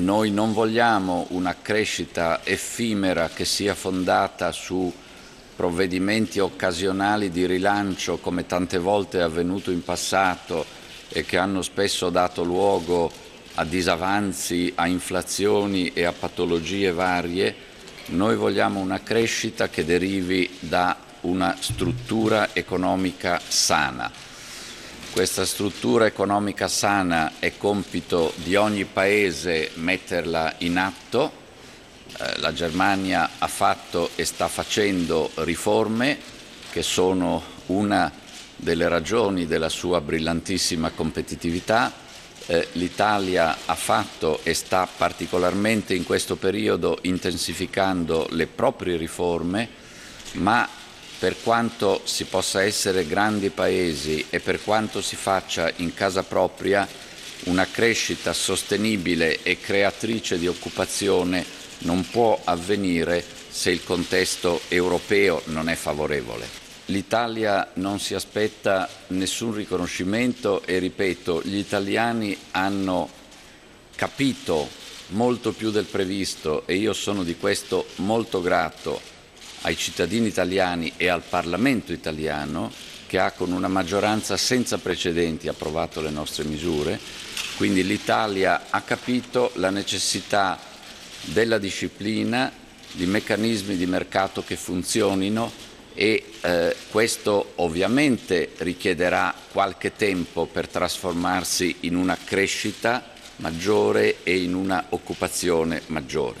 Noi non vogliamo una crescita effimera che sia fondata su provvedimenti occasionali di rilancio, come tante volte è avvenuto in passato e che hanno spesso dato luogo a disavanzi, a inflazioni e a patologie varie. Noi vogliamo una crescita che derivi da una struttura economica sana. Questa struttura economica sana è compito di ogni Paese metterla in atto. La Germania ha fatto e sta facendo riforme che sono una delle ragioni della sua brillantissima competitività. L'Italia ha fatto e sta particolarmente in questo periodo intensificando le proprie riforme, ma per quanto si possa essere grandi paesi e per quanto si faccia in casa propria, una crescita sostenibile e creatrice di occupazione non può avvenire se il contesto europeo non è favorevole. L'Italia non si aspetta nessun riconoscimento e, ripeto, gli italiani hanno capito molto più del previsto, e io sono di questo molto grato ai cittadini italiani e al Parlamento italiano, che ha con una maggioranza senza precedenti approvato le nostre misure. Quindi l'Italia ha capito la necessità della disciplina, di meccanismi di mercato che funzionino, e questo ovviamente richiederà qualche tempo per trasformarsi in una crescita maggiore e in una occupazione maggiore.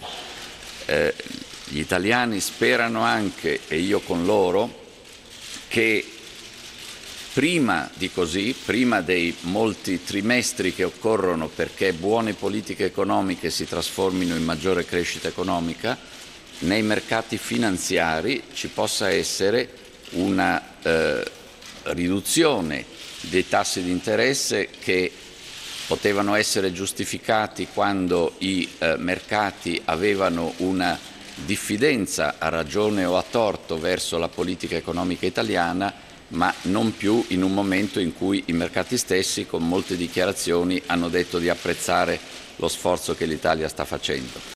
Gli italiani sperano anche, e io con loro, che prima di così, prima dei molti trimestri che occorrono perché buone politiche economiche si trasformino in maggiore crescita economica, nei mercati finanziari ci possa essere una riduzione dei tassi di interesse che potevano essere giustificati quando i mercati avevano una diffidenza, a ragione o a torto, verso la politica economica italiana, ma non più in un momento in cui i mercati stessi, con molte dichiarazioni, hanno detto di apprezzare lo sforzo che l'Italia sta facendo.